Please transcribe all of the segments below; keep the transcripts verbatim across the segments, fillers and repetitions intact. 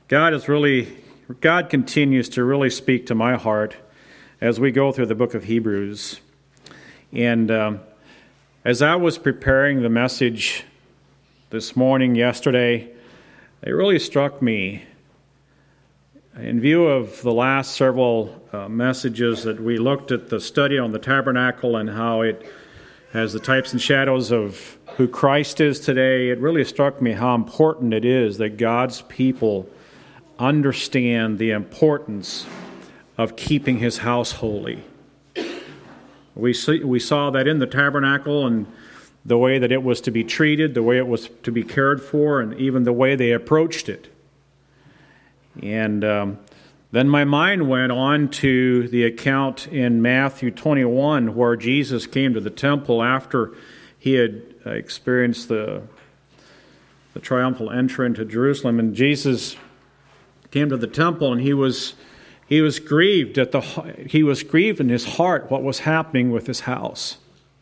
God is really, God continues to really speak to my heart as we go through the book of Hebrews. And um, as I was preparing the message this morning, yesterday, it really struck me, in view of the last several uh, messages that we looked at the study on the tabernacle and how it has the types and shadows of who Christ is today, it really struck me how important it is that God's people understand the importance of keeping His house holy. We see, we saw that in the tabernacle and the way that it was to be treated, the way it was to be cared for, and even the way they approached it. And um, then my mind went on to the account in Matthew twenty-one where Jesus came to the temple after He had experienced the, the triumphal entry into Jerusalem. And Jesus came to the temple and he was he was grieved at the he was grieved in his heart what was happening with his house.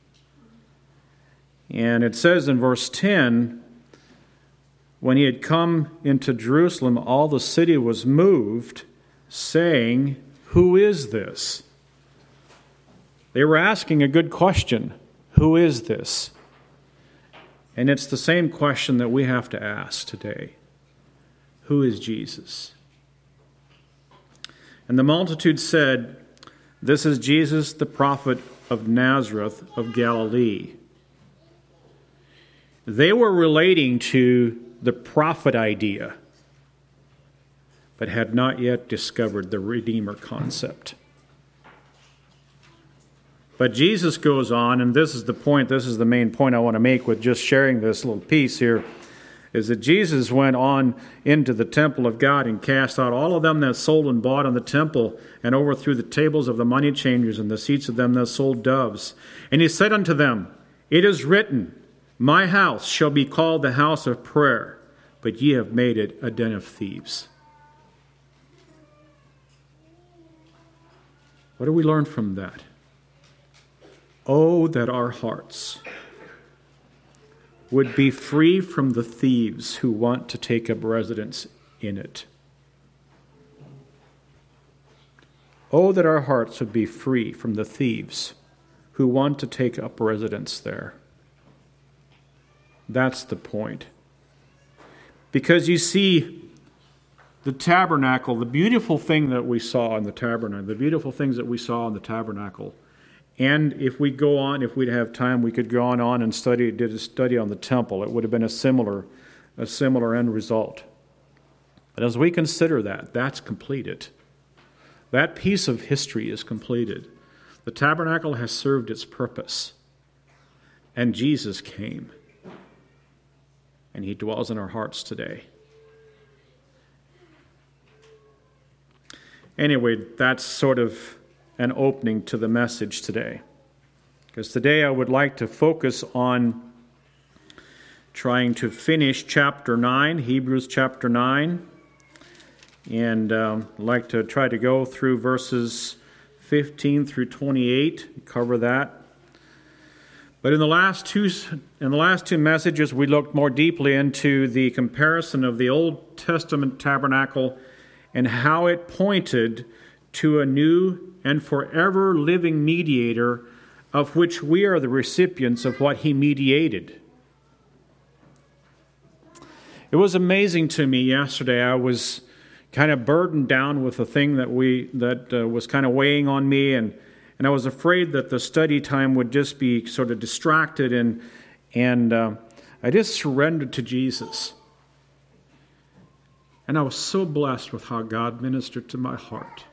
And it says in verse ten, when he had come into Jerusalem, all the city was moved, saying, "Who is this?" They were asking a good question. Who is this? And it's the same question that we have to ask today. Who is Jesus? And the multitude said, "This is Jesus, the prophet of Nazareth of Galilee." They were relating to the prophet idea, but had not yet discovered the Redeemer concept. But Jesus goes on, and this is the point, this is the main point I want to make with just sharing this little piece here, is that Jesus went on into the temple of God and cast out all of them that sold and bought in the temple, and overthrew the tables of the money changers and the seats of them that sold doves. And He said unto them, "It is written, My house shall be called the house of prayer, but ye have made it a den of thieves." What do we learn from that? Oh, that our hearts would be free from the thieves who want to take up residence in it. Oh, that our hearts would be free from the thieves who want to take up residence there. That's the point. Because you see, the tabernacle, the beautiful thing that we saw in the tabernacle, the beautiful things that we saw in the tabernacle, and if we go on, if we'd have time, we could go on, on and study, did a study on the temple. It would have been a similar, a similar end result. But as we consider that, that's completed. That piece of history is completed. The tabernacle has served its purpose. And Jesus came. And He dwells in our hearts today. Anyway, that's sort of an opening to the message today. Because today I would like to focus on trying to finish chapter nine, Hebrews chapter nine. And um, I'd like to try to go through verses fifteen through twenty-eight, cover that. But in the last two in the last two messages, we looked more deeply into the comparison of the Old Testament tabernacle and how it pointed to a new and forever living mediator, of which we are the recipients of what He mediated. It was amazing to me yesterday. I was kind of burdened down with a thing that we that uh, was kind of weighing on me, and. And I was afraid that the study time would just be sort of distracted, and and uh, I just surrendered to Jesus. And I was so blessed with how God ministered to my heart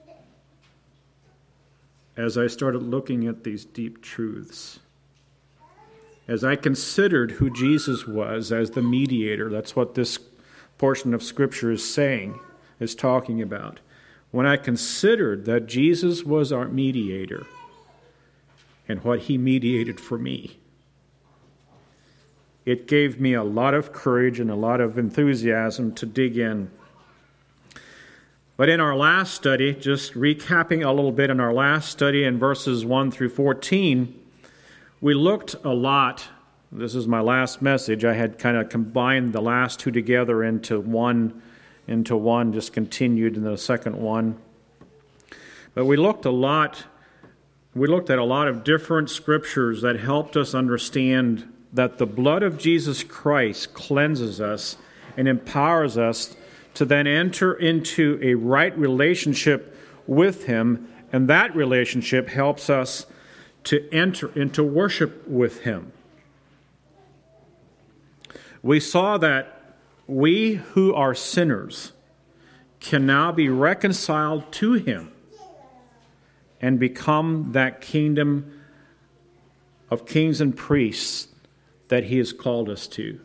as I started looking at these deep truths. As I considered who Jesus was as the mediator, that's what this portion of Scripture is saying, is talking about. When I considered that Jesus was our mediator and what He mediated for me, it gave me a lot of courage and a lot of enthusiasm to dig in. But in our last study, just recapping a little bit, in our last study in verses one through fourteen, we looked a lot, this is my last message, I had kind of combined the last two together into one into one, just continued in the second one. But we looked a lot, we looked at a lot of different scriptures that helped us understand that the blood of Jesus Christ cleanses us and empowers us to then enter into a right relationship with Him, and that relationship helps us to enter into worship with Him. We saw that we who are sinners can now be reconciled to Him and become that kingdom of kings and priests that He has called us to.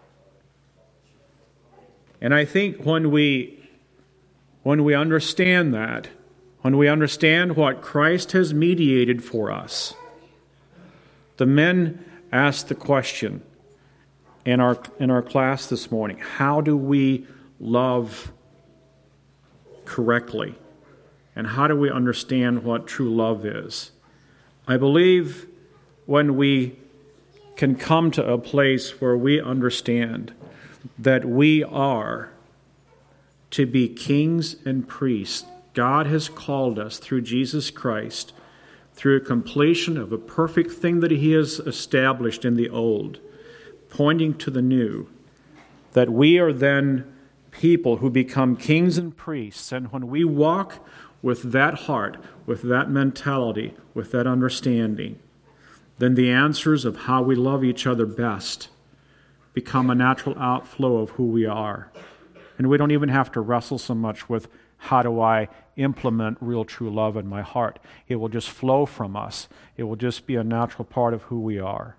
And I think when we when we understand that, when we understand what Christ has mediated for us, the men asked the question in our in our class this morning, how do we love correctly? And how do we understand what true love is? I believe when we can come to a place where we understand that we are to be kings and priests, God has called us through Jesus Christ, through a completion of a perfect thing that He has established in the old, pointing to the new, that we are then people who become kings and priests. And when we walk with that heart, with that mentality, with that understanding, then the answers of how we love each other best become a natural outflow of who we are. And we don't even have to wrestle so much with how do I implement real true love in my heart. It will just flow from us. It will just be a natural part of who we are.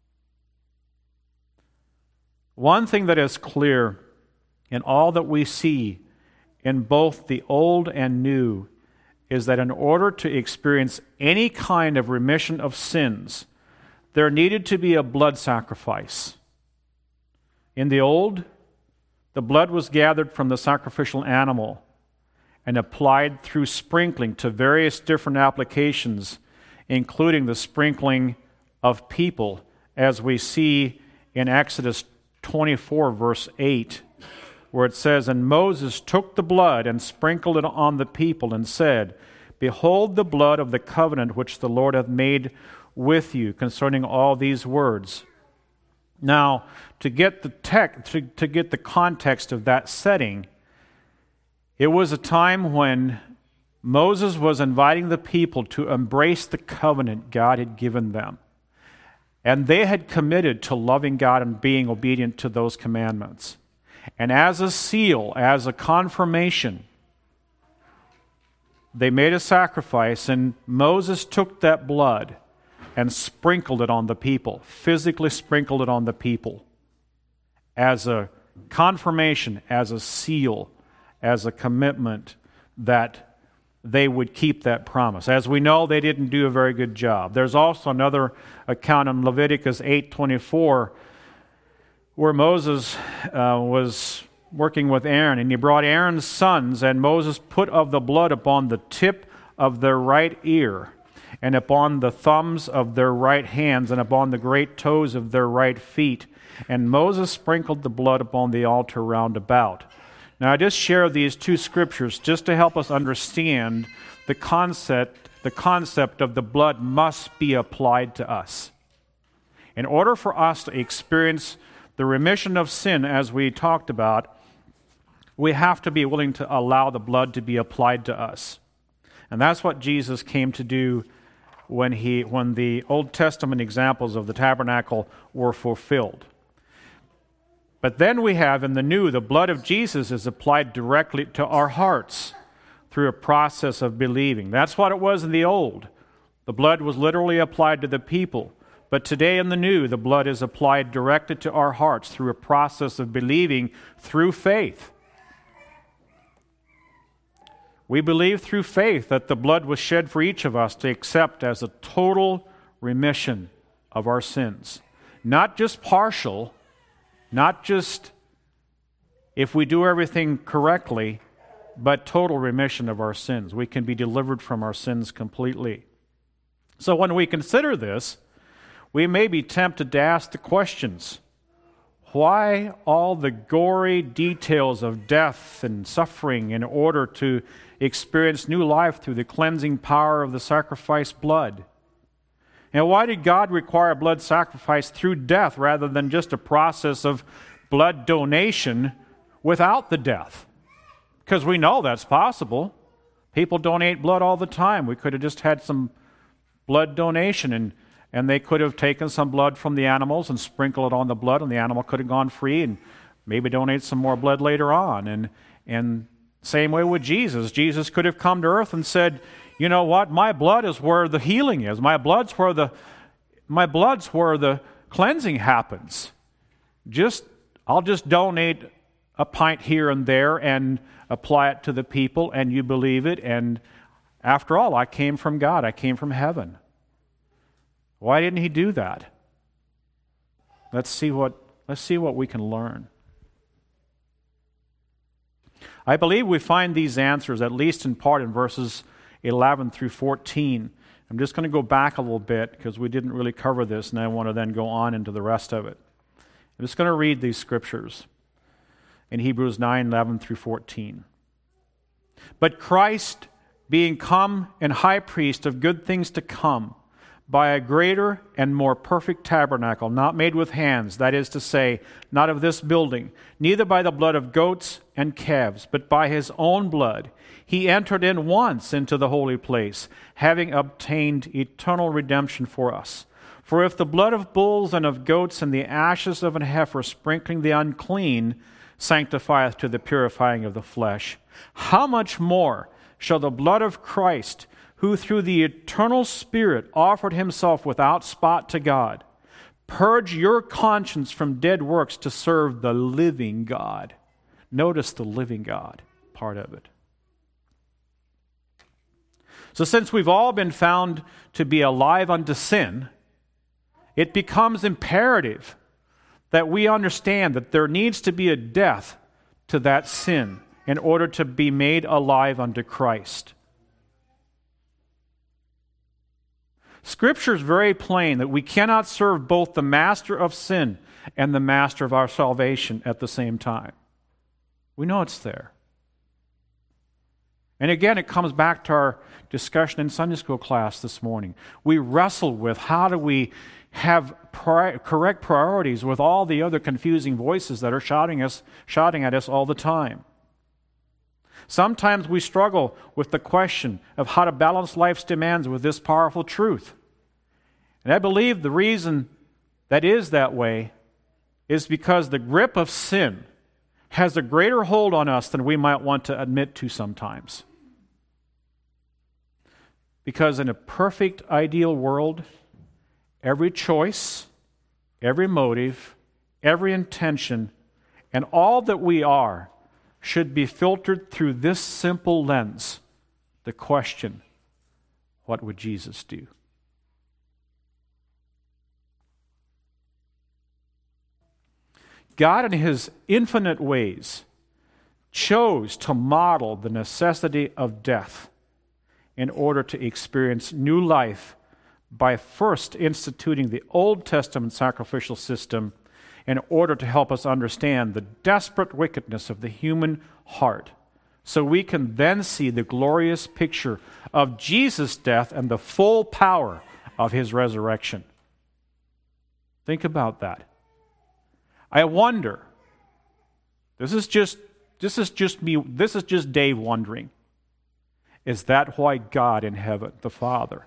One thing that is clear in all that we see in both the old and new is that in order to experience any kind of remission of sins, there needed to be a blood sacrifice. In the old, the blood was gathered from the sacrificial animal and applied through sprinkling to various different applications, including the sprinkling of people, as we see in Exodus twenty-four, verse eight, where it says, "And Moses took the blood and sprinkled it on the people and said, Behold the blood of the covenant which the Lord hath made with you concerning all these words." Now, to get the tech, to, to get the context of that setting, it was a time when Moses was inviting the people to embrace the covenant God had given them. And they had committed to loving God and being obedient to those commandments. And as a seal, as a confirmation, they made a sacrifice, and Moses took that blood and sprinkled it on the people, physically sprinkled it on the people as a confirmation, as a seal, as a commitment that they would keep that promise. As we know, they didn't do a very good job. There's also another account in Leviticus eight twenty-four where Moses uh, was working with Aaron, and he brought Aaron's sons, and Moses put of the blood upon the tip of their right ear, and upon the thumbs of their right hands, and upon the great toes of their right feet. And Moses sprinkled the blood upon the altar round about. Now, I just share these two scriptures just to help us understand the concept, the concept of the blood must be applied to us. In order for us to experience the remission of sin, as we talked about, we have to be willing to allow the blood to be applied to us. And that's what Jesus came to do when he when the Old Testament examples of the tabernacle were fulfilled. But then we have in the new, the blood of Jesus is applied directly to our hearts through a process of believing. That's what it was in the old. The blood was literally applied to the people. But today in the new, the blood is applied directly to our hearts through a process of believing through faith. We believe through faith that the blood was shed for each of us to accept as a total remission of our sins. Not just partial, not just if we do everything correctly, but total remission of our sins. We can be delivered from our sins completely. So when we consider this, we may be tempted to ask the questions, Why all the gory details of death and suffering in order to experience new life through the cleansing power of the sacrificed blood? And why did God require blood sacrifice through death rather than just a process of blood donation without the death? Because we know that's possible. People donate blood all the time. We could have just had some blood donation, and, and they could have taken some blood from the animals and sprinkled it on the blood, and the animal could have gone free and maybe donate some more blood later on. And, and same way with Jesus. Jesus could have come to earth and said, you know what, my blood is where the healing is. My blood's where the, my blood's where the cleansing happens. Just, I'll just donate a pint here and there and apply it to the people, and you believe it, and after all, I came from God. I came from heaven. Why didn't he do that? Let's see what, let's see what we can learn. I believe we find these answers, at least in part, in verses eleven through fourteen. I'm just going to go back a little bit because we didn't really cover this, and I want to then go on into the rest of it. I'm just going to read these scriptures in Hebrews nine, eleven through fourteen. But Christ, being come and high priest of good things to come, by a greater and more perfect tabernacle, not made with hands, that is to say, not of this building, neither by the blood of goats and calves, but by his own blood, he entered in once into the holy place, having obtained eternal redemption for us. For if the blood of bulls and of goats and the ashes of an heifer sprinkling the unclean sanctifieth to the purifying of the flesh, how much more shall the blood of Christ, who through the eternal Spirit offered himself without spot to God, purge your conscience from dead works to serve the living God? Notice the living God part of it. So since we've all been found to be alive unto sin, it becomes imperative that we understand that there needs to be a death to that sin in order to be made alive unto Christ. Scripture is very plain that we cannot serve both the master of sin and the master of our salvation at the same time. We know it's there. And again, it comes back to our discussion in Sunday school class this morning. We wrestle with how do we have pri- correct priorities with all the other confusing voices that are shouting us, shouting at us all the time. Sometimes we struggle with the question of how to balance life's demands with this powerful truth. And I believe the reason that is that way is because the grip of sin has a greater hold on us than we might want to admit to sometimes. Because in a perfect, ideal world, every choice, every motive, every intention, and all that we are should be filtered through this simple lens, the question, what would Jesus do? God, in his infinite ways, chose to model the necessity of death in order to experience new life by first instituting the Old Testament sacrificial system in order to help us understand the desperate wickedness of the human heart, so we can then see the glorious picture of Jesus' death and the full power of his resurrection. Think about that. I wonder, this is just this is just me, this is just Dave wondering, is that why God in heaven, the Father,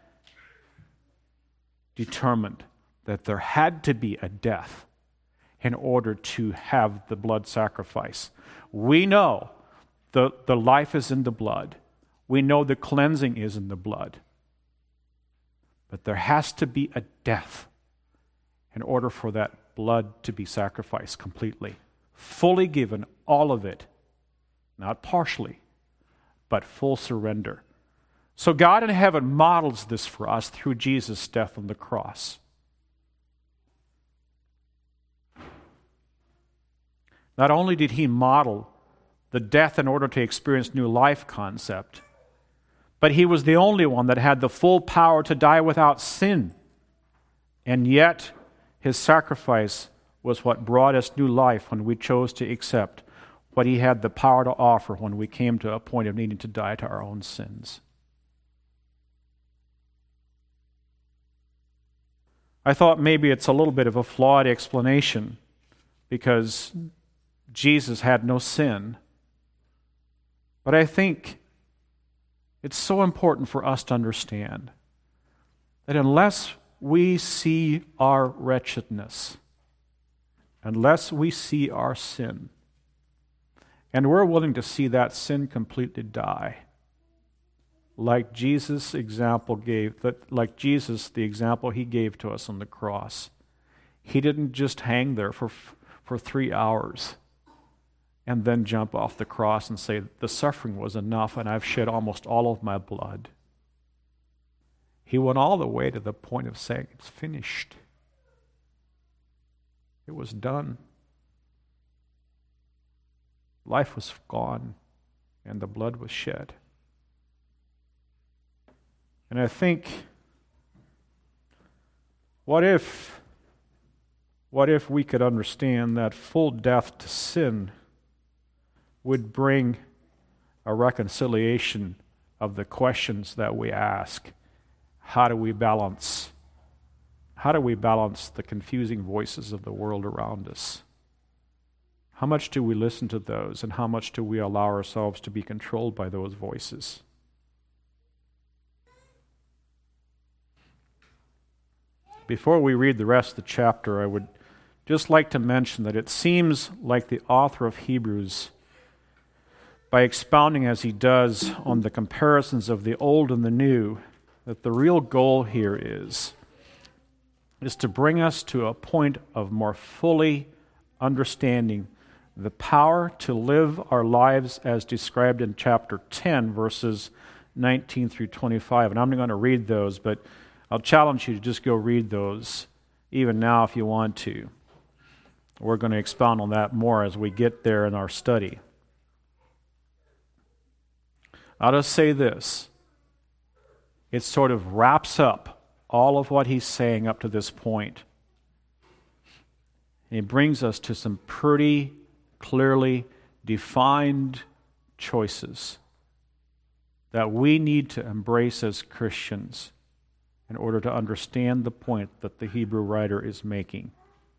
determined that there had to be a death in order to have the blood sacrifice? We know the, the life is in the blood. We know the cleansing is in the blood. But there has to be a death in order for that blood to be sacrificed completely, fully given, all of it, not partially, but full surrender. So God in heaven models this for us through Jesus' death on the cross. Not only did he model the death in order to experience new life concept, but he was the only one that had the full power to die without sin. And yet, his sacrifice was what brought us new life when we chose to accept what he had the power to offer when we came to a point of needing to die to our own sins. I thought maybe it's a little bit of a flawed explanation because Jesus had no sin. But I think it's so important for us to understand that unless we see our wretchedness, unless we see our sin, and we're willing to see that sin completely die, like Jesus' example gave, that like Jesus, the example he gave to us on the cross. He didn't just hang there for for three hours and then jump off the cross and say, the suffering was enough and I've shed almost all of my blood. He went all the way to the point of saying, it's finished. It was done. Life was gone and the blood was shed. And I think, what if, what if we could understand that full death to sin would bring a reconciliation of the questions that we ask? How do we balance? How do we balance the confusing voices of the world around us? How much do we listen to those, and how much do we allow ourselves to be controlled by those voices? Before we read the rest of the chapter, I would just like to mention that it seems like the author of Hebrews, by expounding as he does on the comparisons of the old and the new, that the real goal here is, is to bring us to a point of more fully understanding the power to live our lives as described in chapter ten, verses nineteen through twenty-five. And I'm not going to read those, but I'll challenge you to just go read those, even now if you want to. We're going to expound on that more as we get there in our study. I'll just say this. It sort of wraps up all of what he's saying up to this point. And it brings us to some pretty clearly defined choices that we need to embrace as Christians in order to understand the point that the Hebrew writer is making.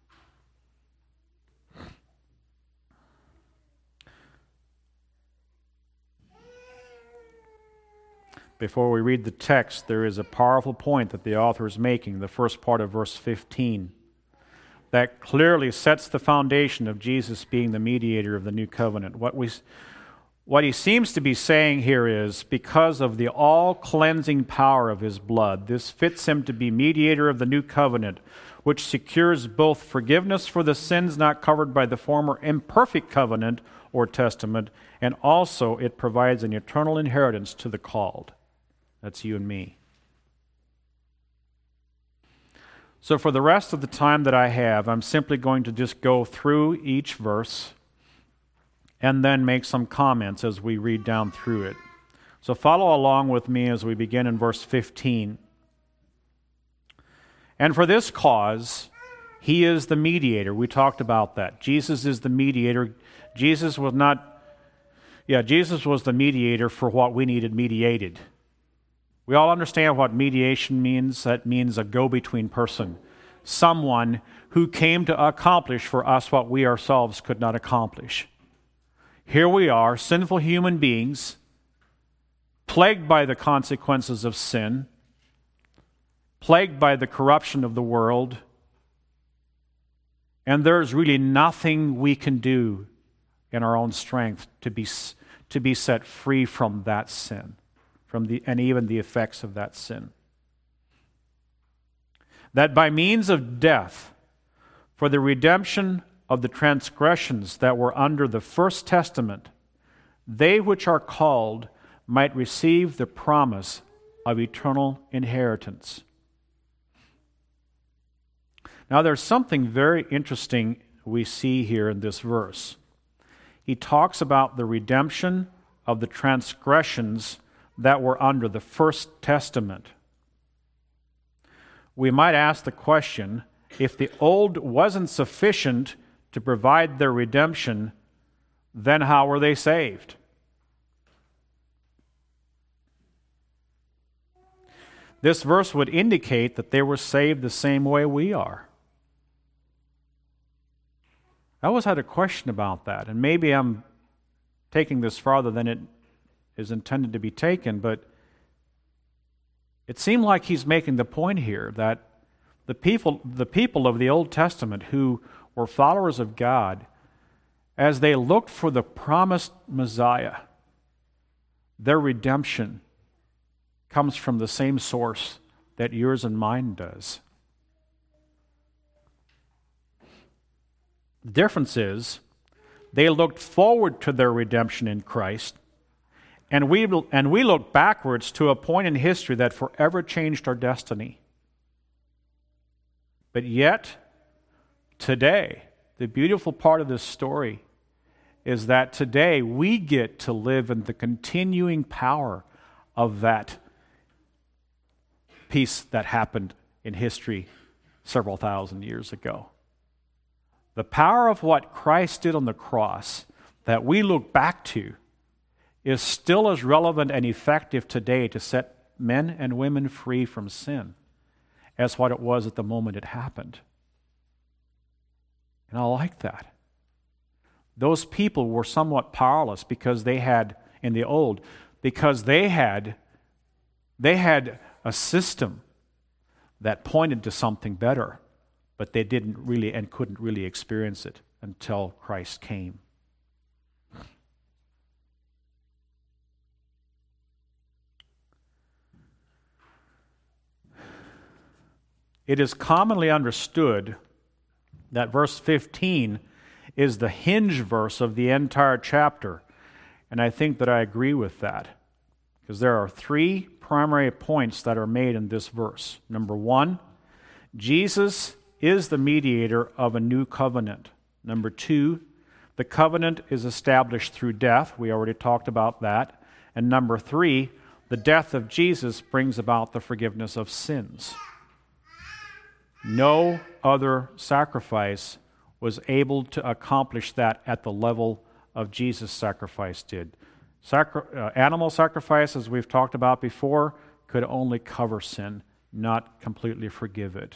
Before we read the text, there is a powerful point that the author is making, the first part of verse fifteen, that clearly sets the foundation of Jesus being the mediator of the new covenant. What we, what he seems to be saying here is, because of the all-cleansing power of his blood, this fits him to be mediator of the new covenant, which secures both forgiveness for the sins not covered by the former imperfect covenant or testament, and also it provides an eternal inheritance to the called. That's you and me. So for the rest of the time that I have, I'm simply going to just go through each verse and then make some comments as we read down through it. So follow along with me as we begin in verse fifteen. And for this cause, he is the mediator. We talked about that. Jesus is the mediator. Jesus was not, yeah, Jesus was the mediator for what we needed mediated. We all understand what mediation means. That means a go-between person. Someone who came to accomplish for us what we ourselves could not accomplish. Here we are, sinful human beings, plagued by the consequences of sin, plagued by the corruption of the world, and there's really nothing we can do in our own strength to be, to be set free from that sin. From the, and even the effects of that sin. That by means of death, for the redemption of the transgressions that were under the first testament, they which are called might receive the promise of eternal inheritance. Now there's something very interesting we see here in this verse. He talks about the redemption of the transgressions that were under the first testament. We might ask the question, if the old wasn't sufficient to provide their redemption, then how were they saved? This verse would indicate that they were saved the same way we are. I always had a question about that, and maybe I'm taking this farther than it is intended to be taken, but it seemed like he's making the point here that the people, the people of the Old Testament who were followers of God, as they looked for the promised Messiah, their redemption comes from the same source that yours and mine does. The difference is they looked forward to their redemption in Christ, and we, and we look backwards to a point in history that forever changed our destiny. But yet, today, the beautiful part of this story is that today we get to live in the continuing power of that piece that happened in history several thousand years ago. The power of what Christ did on the cross that we look back to is still as relevant and effective today to set men and women free from sin as what it was at the moment it happened. And I like that. Those people were somewhat powerless because they had, in the old, because they had, they had a system that pointed to something better, but they didn't really and couldn't really experience it until Christ came. It is commonly understood that verse fifteen is the hinge verse of the entire chapter, and I think that I agree with that, because there are three primary points that are made in this verse. Number one, Jesus is the mediator of a new covenant. Number two, the covenant is established through death. We already talked about that. And number three, the death of Jesus brings about the forgiveness of sins. No other sacrifice was able to accomplish that at the level of Jesus' sacrifice did. Sacri- uh, animal sacrifice, as we've talked about before, could only cover sin, not completely forgive it.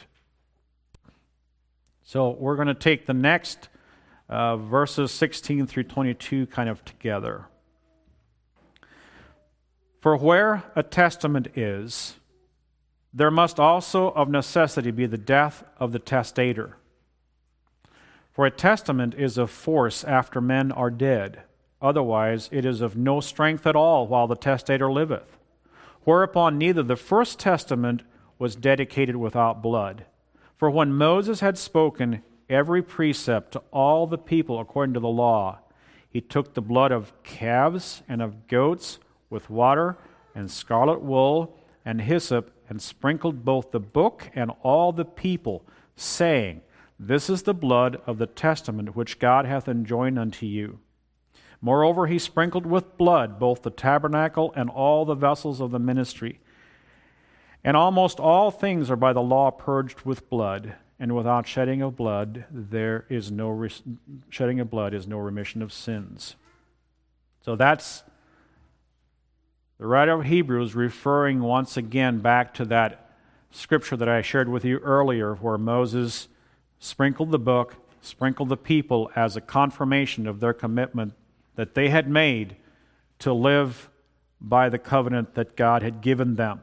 So we're going to take the next uh, verses sixteen through twenty-two kind of together. For where a testament is, there must also of necessity be the death of the testator. For a testament is of force after men are dead. Otherwise it is of no strength at all while the testator liveth. Whereupon neither the first testament was dedicated without blood. For when Moses had spoken every precept to all the people according to the law, he took the blood of calves and of goats with water and scarlet wool and hyssop, and sprinkled both the book and all the people, saying, This is the blood of the testament which God hath enjoined unto you. Moreover, he sprinkled with blood both the tabernacle and all the vessels of the ministry. And almost all things are by the law purged with blood, and without shedding of blood there is no re- shedding of blood is no remission of sins. So that's the writer of Hebrews referring once again back to that scripture that I shared with you earlier, where Moses sprinkled the book, sprinkled the people as a confirmation of their commitment that they had made to live by the covenant that God had given them.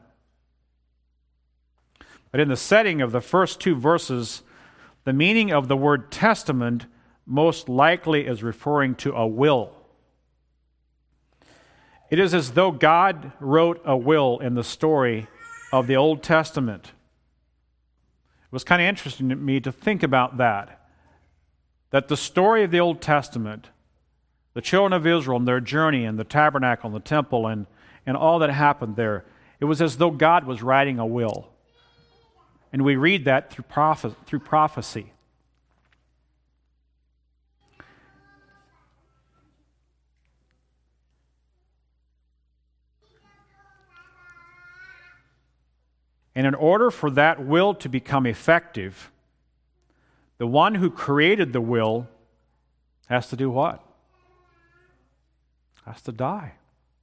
But in the setting of the first two verses, the meaning of the word testament most likely is referring to a will. It is as though God wrote a will in the story of the Old Testament. It was kind of interesting to me to think about that, that the story of the Old Testament, the children of Israel and their journey and the tabernacle and the temple and, and all that happened there, it was as though God was writing a will. And we read that through prophe- through prophecy. And in order for that will to become effective, the one who created the will has to do what? Has to die.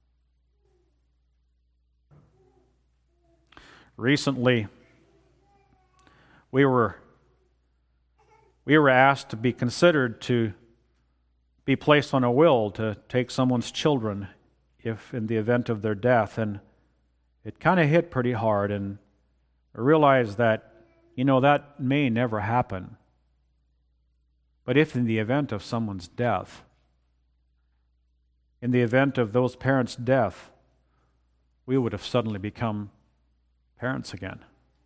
Recently, we were we were asked to be considered to be placed on a will to take someone's children if in the event of their death, and it kind of hit pretty hard, and I realized that, you know, that may never happen. But if in the event of someone's death, in the event of those parents' death, we would have suddenly become parents again.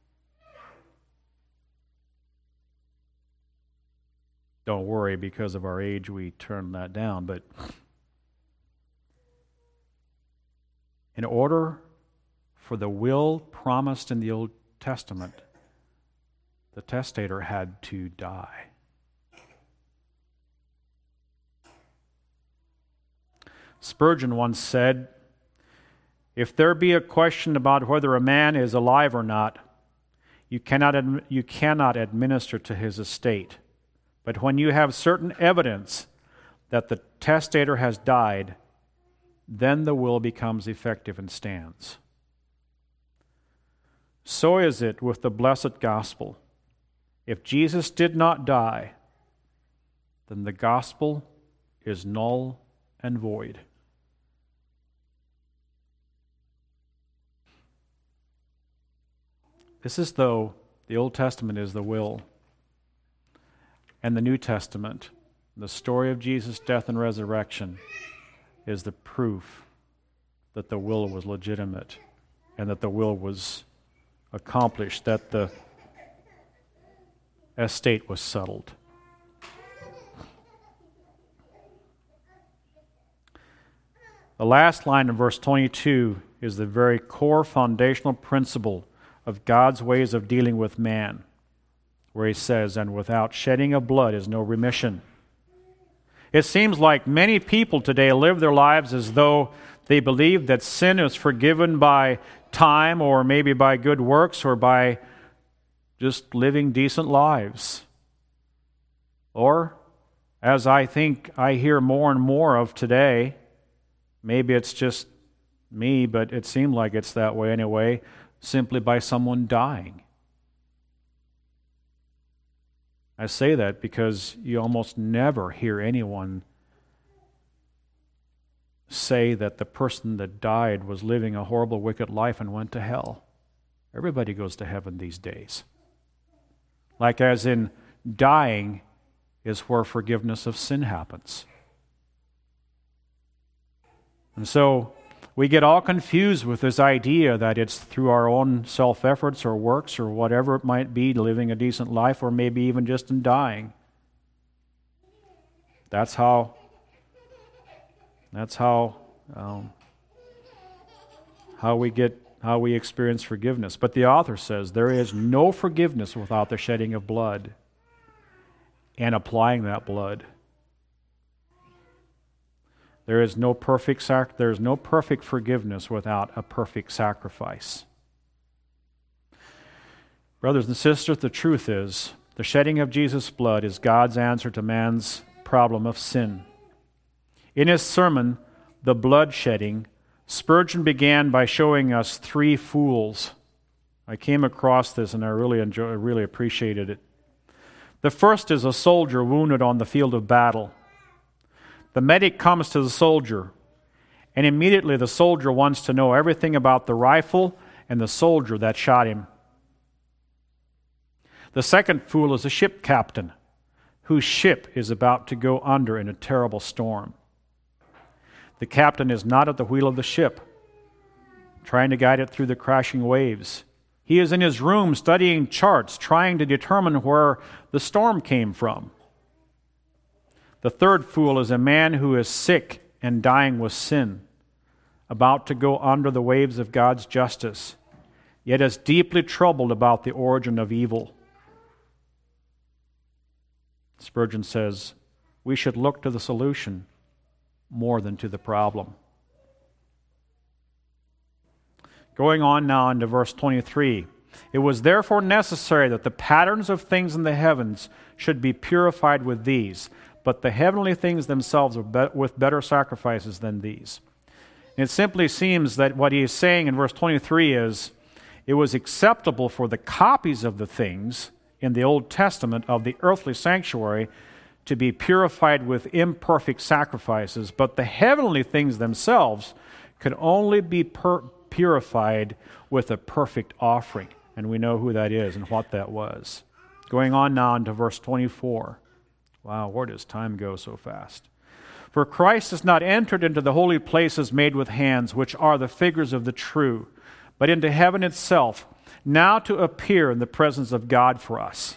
Don't worry, because of our age we turned that down, but in order for the will promised in the Old Testament, the testator had to die. Spurgeon once said, "If there be a question about whether a man is alive or not, you cannot admi- you cannot administer to his estate. But when you have certain evidence that the testator has died, then the will becomes effective and stands." So is it with the blessed gospel. If Jesus did not die, then the gospel is null and void. This is though the Old Testament is the will, and the New Testament, the story of Jesus' death and resurrection, is the proof that the will was legitimate and that the will was accomplished, that the estate was settled. The last line in verse twenty-two is the very core foundational principle of God's ways of dealing with man, where he says, "And without shedding of blood is no remission." It seems like many people today live their lives as though they believe that sin is forgiven by time, or maybe by good works, or by just living decent lives. Or, as I think I hear more and more of today, maybe it's just me, but it seemed like it's that way anyway, simply by someone dying. I say that because you almost never hear anyone say that the person that died was living a horrible, wicked life and went to hell. Everybody goes to heaven these days. Like as in dying is where forgiveness of sin happens. And so we get all confused with this idea that it's through our own self-efforts or works or whatever it might be, living a decent life, or maybe even just in dying. That's how, that's how, um, how we get, how we experience forgiveness. But the author says there is no forgiveness without the shedding of blood and applying that blood. There is no perfect sac- there is no perfect forgiveness without a perfect sacrifice. Brothers and sisters, the truth is, the shedding of Jesus' blood is God's answer to man's problem of sin. In his sermon, The Blood Shedding, Spurgeon began by showing us three fools. I came across this and I really enjoy, I really appreciated it. The first is a soldier wounded on the field of battle. The medic comes to the soldier, and immediately the soldier wants to know everything about the rifle and the soldier that shot him. The second fool is a ship captain, whose ship is about to go under in a terrible storm. The captain is not at the wheel of the ship, trying to guide it through the crashing waves. He is in his room studying charts, trying to determine where the storm came from. The third fool is a man who is sick and dying with sin, about to go under the waves of God's justice, yet is deeply troubled about the origin of evil. Spurgeon says, we should look to the solution more than to the problem. Going on now into verse twenty-three. It was therefore necessary that the patterns of things in the heavens should be purified with these, but the heavenly things themselves with better sacrifices than these. It simply seems that what he is saying in verse twenty-three is, it was acceptable for the copies of the things in the Old Testament of the earthly sanctuary to be purified with imperfect sacrifices, but the heavenly things themselves could only be per- purified with a perfect offering. And we know who that is and what that was. Going on now into verse twenty-four. Wow, where does time go so fast? For Christ has not entered into the holy places made with hands, which are the figures of the true, but into heaven itself, now to appear in the presence of God for us.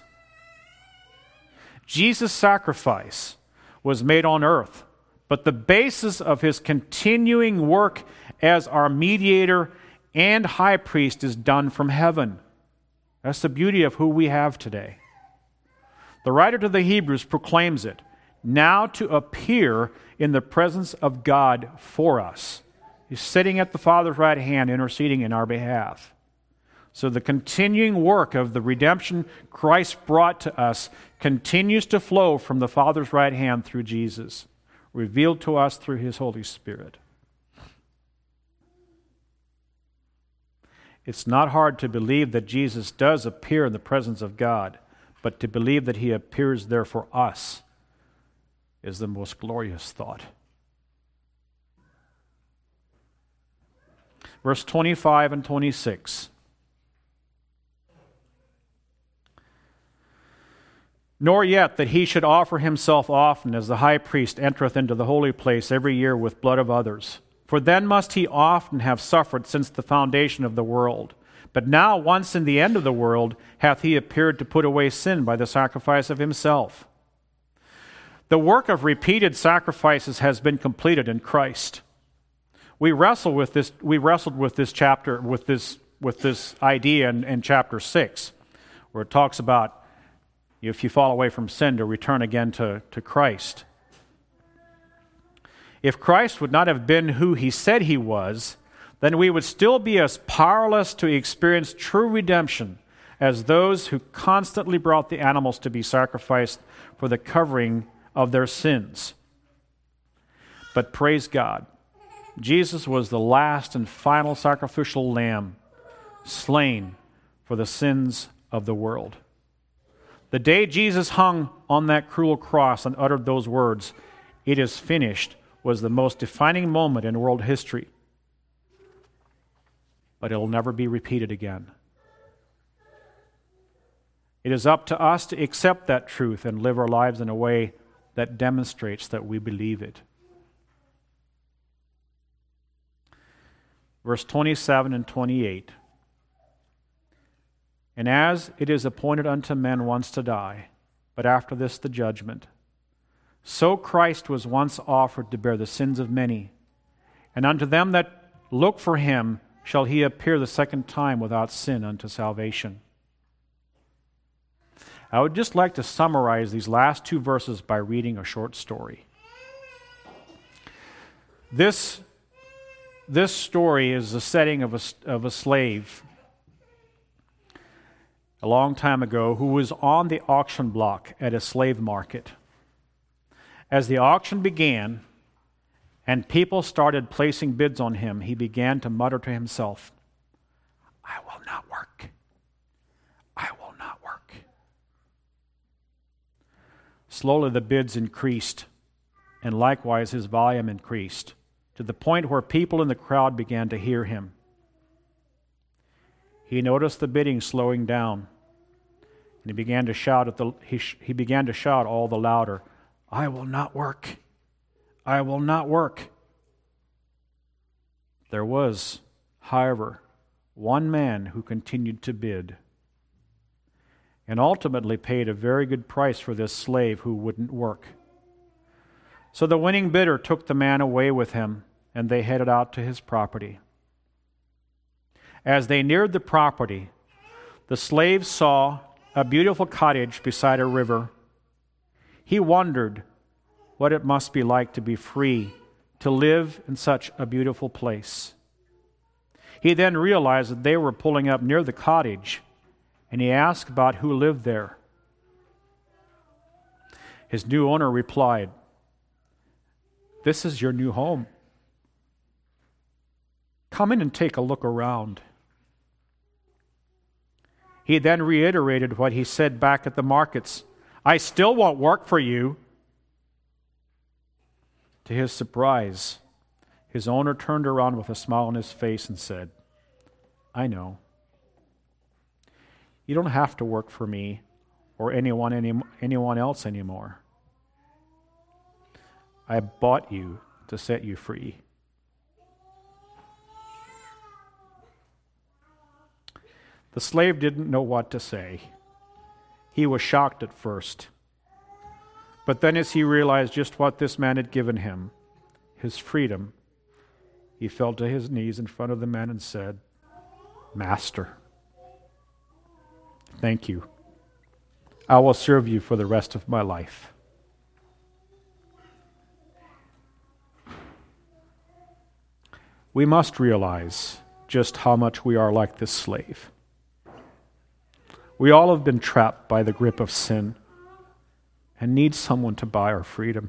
Jesus' sacrifice was made on earth, but the basis of his continuing work as our mediator and high priest is done from heaven. That's the beauty of who we have today. The writer to the Hebrews proclaims it, now to appear in the presence of God for us. He's sitting at the Father's right hand, interceding in our behalf. So the continuing work of the redemption Christ brought to us continues to flow from the Father's right hand through Jesus, revealed to us through his Holy Spirit. It's not hard to believe that Jesus does appear in the presence of God, but to believe that he appears there for us is the most glorious thought. Verse twenty-five and twenty-six. Nor yet that he should offer himself often, as the high priest entereth into the holy place every year with blood of others. For then must he often have suffered since the foundation of the world. But now, once in the end of the world, hath he appeared to put away sin by the sacrifice of himself. The work of repeated sacrifices has been completed in Christ. We wrestle with this. We wrestled with this chapter, with this, with this idea in, in chapter six, where it talks about if you fall away from sin, to return again to, to Christ. If Christ would not have been who he said he was, then we would still be as powerless to experience true redemption as those who constantly brought the animals to be sacrificed for the covering of their sins. But praise God, Jesus was the last and final sacrificial lamb slain for the sins of the world. The day Jesus hung on that cruel cross and uttered those words, "It is finished," was the most defining moment in world history. But it will never be repeated again. It is up to us to accept that truth and live our lives in a way that demonstrates that we believe it. Verse twenty-seven and twenty-eight. And as it is appointed unto men once to die, but after this the judgment, so Christ was once offered to bear the sins of many, and unto them that look for him shall he appear the second time without sin unto salvation. I would just like to summarize these last two verses by reading a short story. This, this story is the setting of a, of a slave a long time ago who was on the auction block at a slave market. As the auction began and people started placing bids on him, he began to mutter to himself, "I will not work. I will not work." Slowly the bids increased, and likewise his volume increased, to the point where people in the crowd began to hear him. He noticed the bidding slowing down, and he began to shout at the he, he began to shout all the louder, "I will not work. I will not work." There was, however, one man who continued to bid, and ultimately paid a very good price for this slave who wouldn't work. So the winning bidder took the man away with him, and they headed out to his property. As they neared the property, the slave saw a beautiful cottage beside a river. He wondered what it must be like to be free, to live in such a beautiful place. He then realized that they were pulling up near the cottage and he asked about who lived there. His new owner replied, "This is your new home. Come in and take a look around." He then reiterated what he said back at the markets, "I still won't work for you." To his surprise, his owner turned around with a smile on his face and said, "I know. You don't have to work for me or anyone any, anyone else anymore. I bought you to set you free." The slave didn't know what to say. He was shocked at first. But then as he realized just what this man had given him, his freedom, he fell to his knees in front of the man and said, "Master, thank you. I will serve you for the rest of my life." We must realize just how much we are like this slave. We all have been trapped by the grip of sin and need someone to buy our freedom.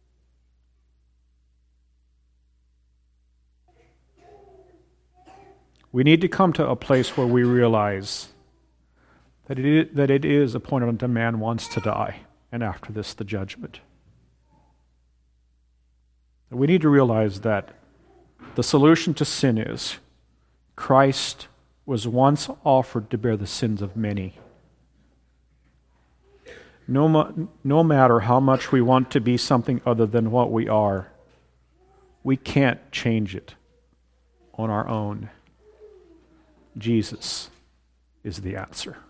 We need to come to a place where we realize that it is, that it is appointed unto man once to die, and after this the judgment. We need to realize that the solution to sin is Christ was once offered to bear the sins of many. No, no matter how much we want to be something other than what we are, we can't change it on our own. Jesus is the answer.